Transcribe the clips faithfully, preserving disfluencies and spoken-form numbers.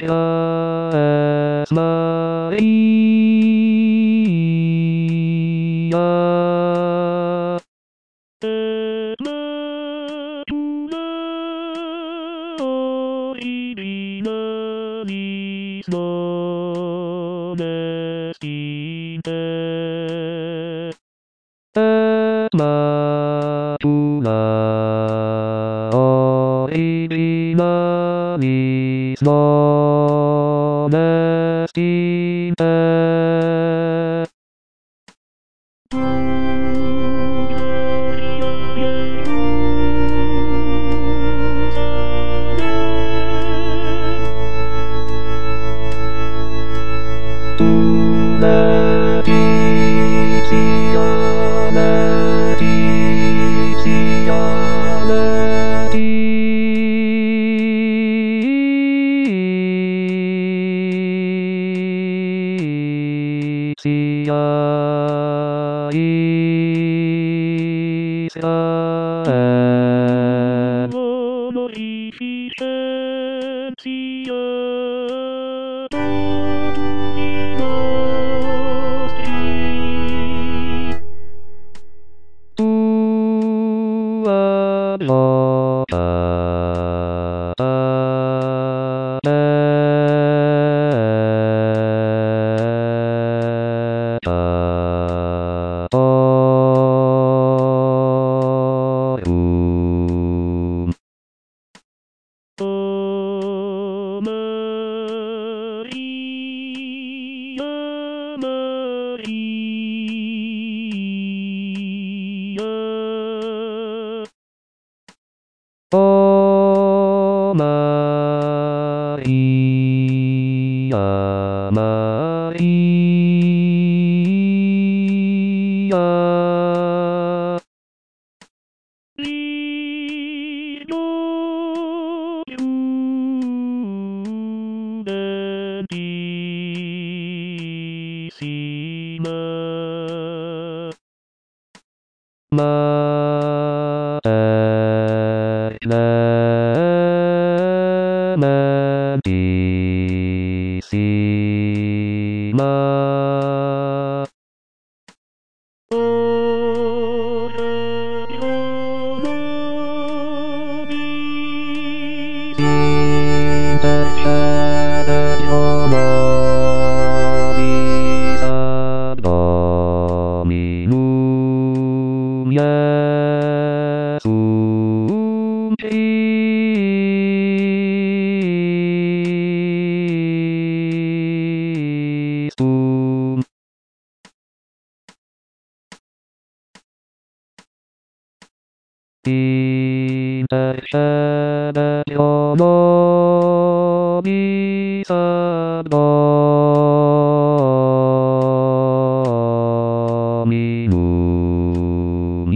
Precious Maria. Matula originalis donestite. Letizia, Letizia, Letizia, Israel. Honorificentia Domini Tua glorietatum. O Maria, Maria. O Maria, Maria. Lignum Prudentissima Mater Clementissima Ora pro nobis intercede pro nobis ad Dominum Iesum Christum. Intercede pro nobis ad Dominum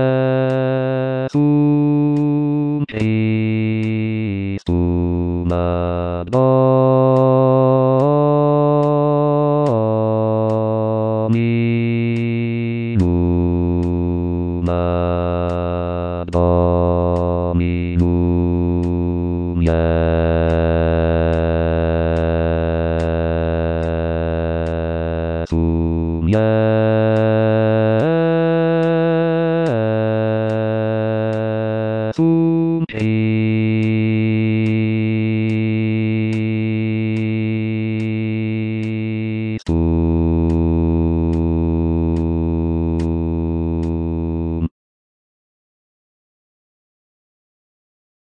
Iesum Christum ad Dominum ad Dominum Iesum Iesum